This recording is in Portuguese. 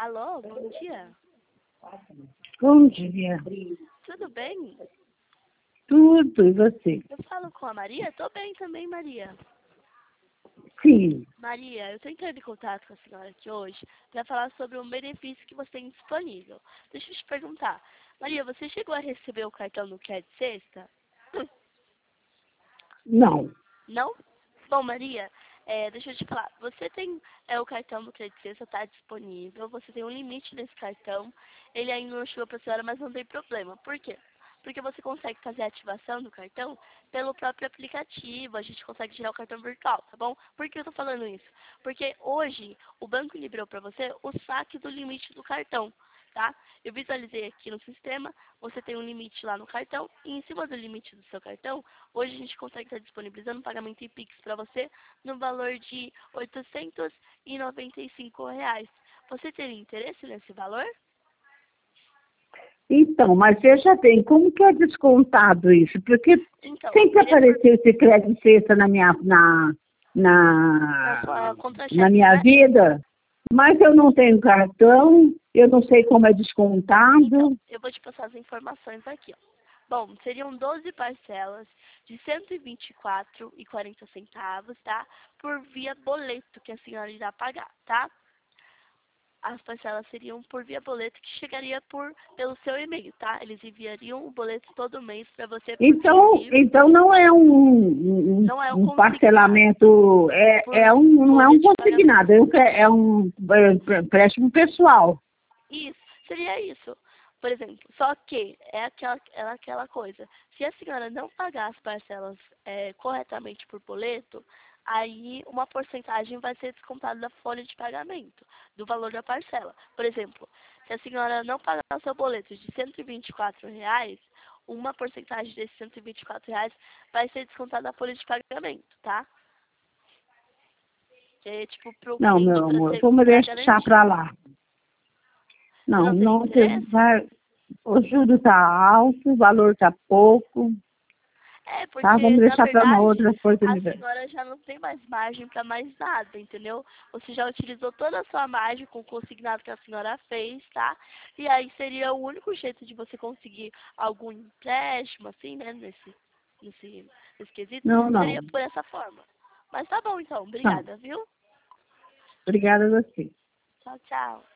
Alô, bom dia. Bom dia. Tudo bem? Tudo, e você? Eu falo com a Maria? Tô bem também, Maria. Sim. Maria, eu tô entrando em contato com a senhora aqui hoje para falar sobre um benefício que você tem disponível. Deixa eu te perguntar. Maria, você chegou a receber o cartão no que é de sexta? Não. Não? Bom, Maria, deixa eu te falar. Você tem o cartão do Crédito Sexta, está disponível. Você tem um limite nesse cartão. Ele ainda não chegou para a senhora, mas não tem problema. Por quê? Porque você consegue fazer a ativação do cartão pelo próprio aplicativo. A gente consegue tirar o cartão virtual, tá bom? Por que eu tô falando isso? Porque hoje o banco liberou para você o saque do limite do cartão, tá? Eu visualizei aqui no sistema, você tem um limite lá no cartão e em cima do limite do seu cartão, hoje a gente consegue estar disponibilizando um pagamento em Pix para você no valor de R$ 895. Você teria interesse nesse valor? Então, mas veja bem, como que é descontado isso? Porque Então, sempre seria por apareceu esse crédito sexta na minha, na sua na contra-cheque, minha né? vida, mas eu não tenho cartão, eu não sei como é descontado. Então, eu vou te passar as informações aqui, ó. Bom, seriam 12 parcelas de R$ 124,40, tá? Por via boleto que a senhora irá pagar, tá? As parcelas seriam por via boleto que chegaria pelo seu e-mail, tá? Eles enviariam o boleto todo mês para você por envio. Então não é um Não é o consignado, parcelamento, por não é folha um de pagamento. consignado, é um empréstimo pessoal. Isso, seria isso. Por exemplo, só que é aquela coisa. Se a senhora não pagar as parcelas corretamente por boleto, aí uma porcentagem vai ser descontada da folha de pagamento, do valor da parcela. Por exemplo, se a senhora não pagar o seu boleto de R$ 124, uma porcentagem desses R$ 124 vai ser descontada da folha de pagamento, tá? Que é tipo para o Não, cliente meu para amor, ser vamos para deixar garantir. para lá. Você Não, não teria não, interesse? o juro está alto, o valor está pouco, tá? Porque, Vamos na deixar para uma verdade, outra a oportunidade. senhora já não tem mais margem para mais nada, entendeu? Você já utilizou toda a sua margem com o consignado que a senhora fez, tá? E aí seria o único jeito de você conseguir algum empréstimo, assim, né, nesse quesito, Não, seria não, por essa forma. Mas tá bom, então. não. Obrigada, viu? Obrigada a você. Tchau, tchau.